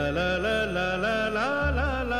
ला ला ला ला ला ला ला।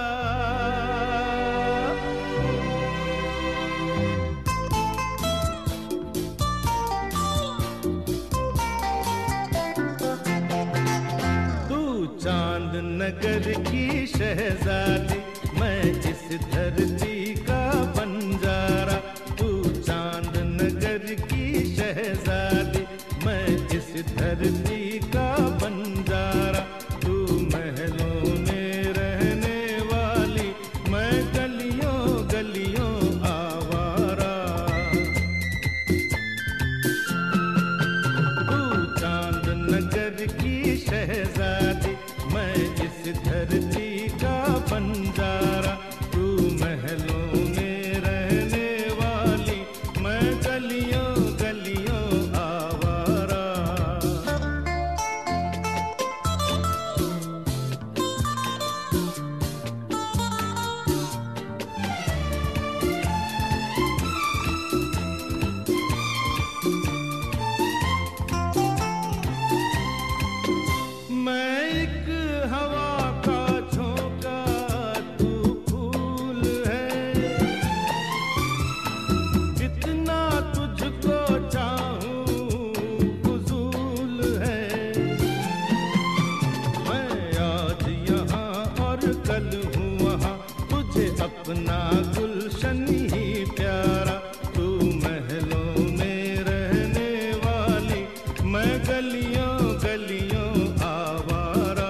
तू चांद नगर की शहजादी, मैं इस धरती का बंजारा। तू चांद नगर की शहजादी, मैं इस धरती का बंजारा। तू महलों में रहने वाली, मैं गलियों गलियों आवारा। तू चांद नगर की शहजादी, मैं इस धरती का बंजारा। तू महलों में रहने वाली, मैं गलियों गलियों आवारा। मैं एक हवा का झोंका, तू फूल है। कितना तुझको चाहूं फुजूल है। मैं आज यहाँ और कल हूँ वहाँ, तुझे अपना गुलशन ही प्यारा। तू महलों में रहने वाली, मैं गलियों गलियों आवारा।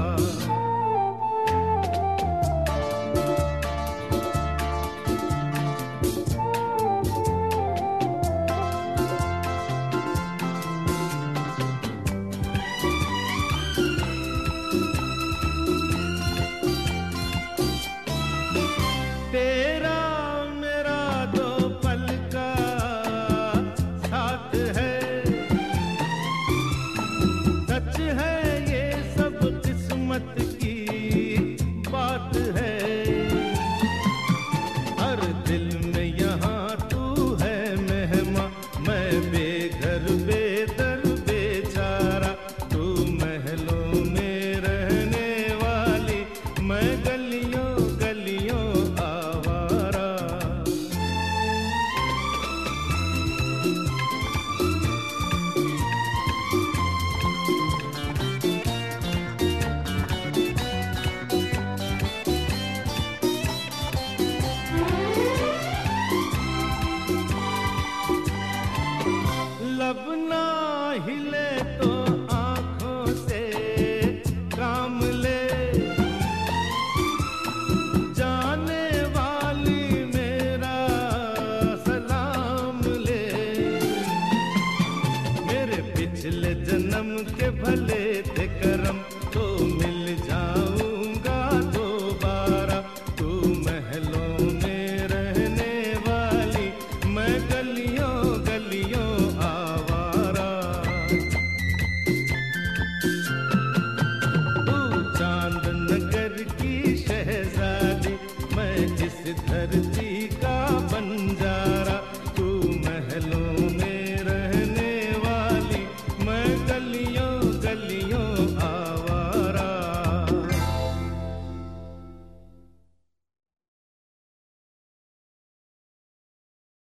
तेरा मेरा दो पल का साथ है। सच है ये सब किस्मत की बात है। हर दिल में यहाँ तू है मेहमा, मैं बेघर बेदर बेचारा। तू महलों में रहने वाली, मैं गलियों गलियों आवारा। लब ना हिले तो आंखों से काम ले। जाने वाली मेरा सलाम ले। मेरे पिछले जन्म के भले थे करम,